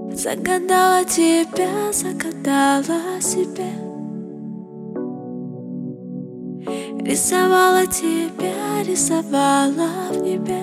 Загадала тебя, загадала себе. Рисовала тебя, рисовала в небе.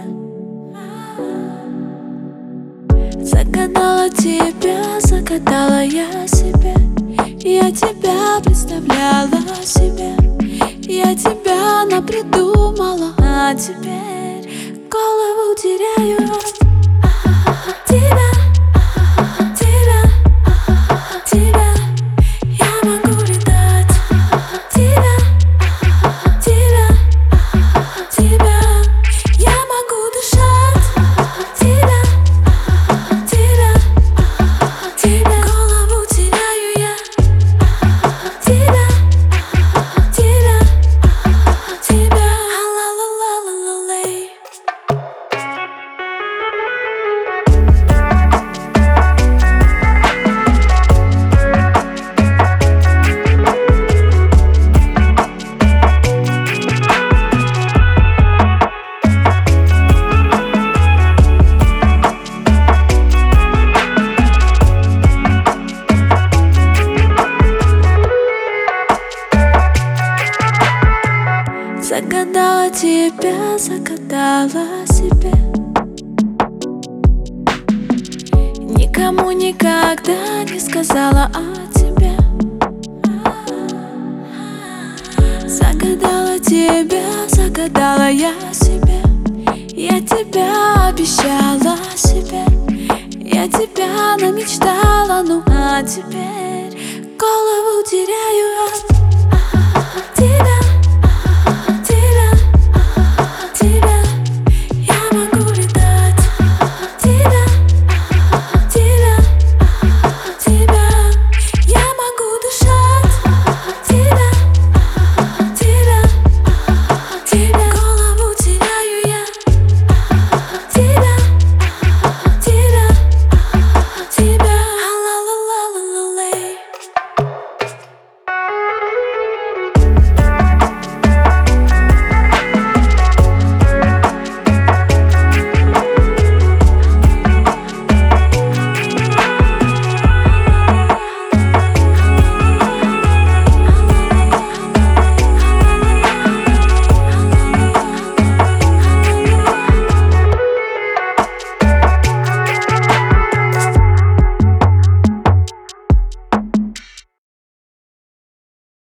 Загадала тебя, загадала я себе. Я тебя представляла себе. Я тебя напридумала, а теперь голову теряю. Тебя, тебя, тебя. Я могу летать. Тебя, тебя, тебя. Я могу дышать. Тебя, тебя, тебя. Голову теряю я. Тебя, тебя, тебя. Ла-ла-ла-ла-ла-лей. Загадала тебя, загадала себе. Никому никогда не сказала о тебе. Загадала тебя, загадала я себе. Я тебя обещала себе. Я тебя намечтала, ну а теперь голову теряю от тебя.